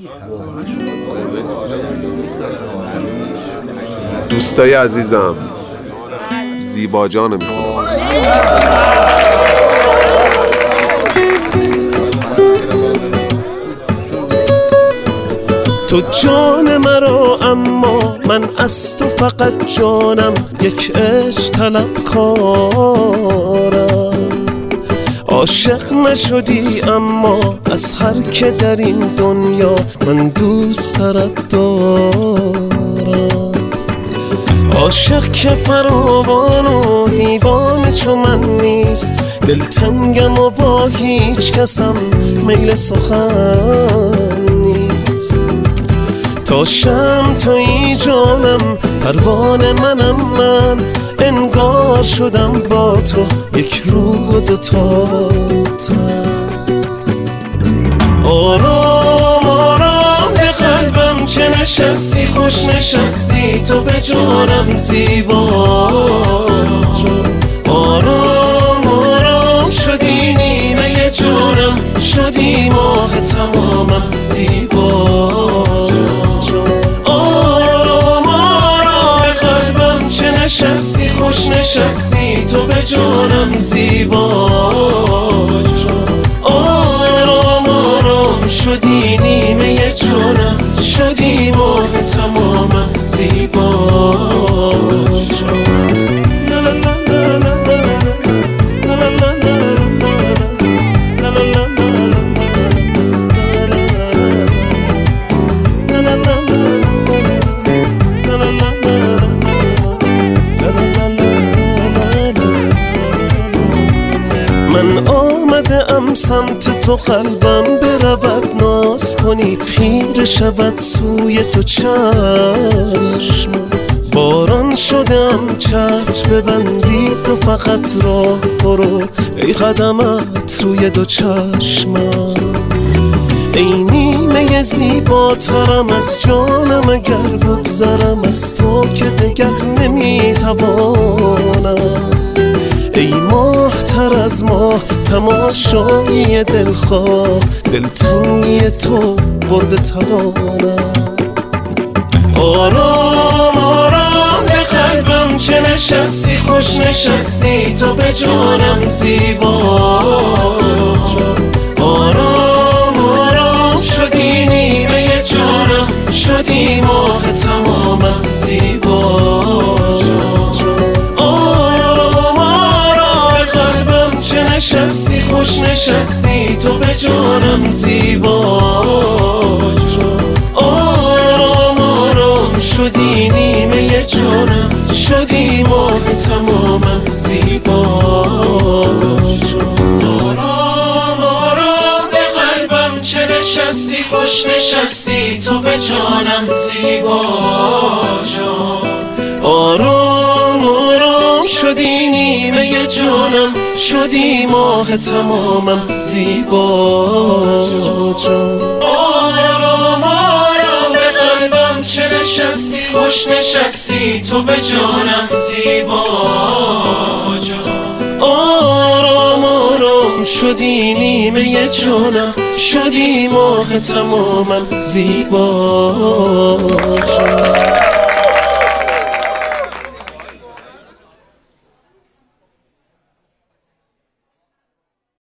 دوستای عزیزم، زیبا جان میخونم. تو جان مرا اما من از تو فقط جانم، یک عشق طلبکارم. عاشق نشدی اما از هر که در این دنیا من دوست ترت دارم. عاشق که فراوان و دیوانه چو من نیست، دلتنگم و با هیچ کسم میل سخن نیست. تا شم تویی جانم، پروانه منم من، انگار شدم با تو یک روح و دوتا تن. آرام آرام به قلبم که نشستی، خوش نشستی تو به جانم زیبا جان. آرام آرام شدی نیمه جانم، شدی ماه تمامم زیبا جان. آرام آرام به قلبم که نشستی، خوش نشستی تو به جانم زیبا جان. آرام آرام شدی نیمه جانم، شدی ماه تمامم زیبا جان. من آمده ام سمت تو، قلبم برود ناز کنی، خیره شود سوی تو چشم. باران شدم چتر ببندی تو فقط راه برو، ای قدمت روی دو چشمم. ای نیمه زیباترم از جانم، اگر بگذرم از تو که دگر نمیتوانم. ای ماه تر از ماه، تماشایی دلخواه، دلتنگی تو برده توانم. آرام آرام به قلبم که نشستی، خوش نشستی تو به جانم زیبا جان. آرام آرام شدی نیمه جانم، شدی ماه تمامم زیبا جان. آرام آرام به قلبم که نشستی، خوش نشستی تو به جانم زیبا جان. آرام آرام شدی نیمه جانم، شدی ماه تمامم زیبا جان. آرام آرام به قلبم که نشستی، خوش نشستی تو به جانم زیبا جان. آرام آرام شدی نیمه جانم، شدی ماه تمامم زیبا جان. آرام آرام به قلبم که نشستی، خوش نشستی تو به جانم زیبا جان. آرام آرام شدی نیمه جانم، شدی ماه تمامم زیبا جان.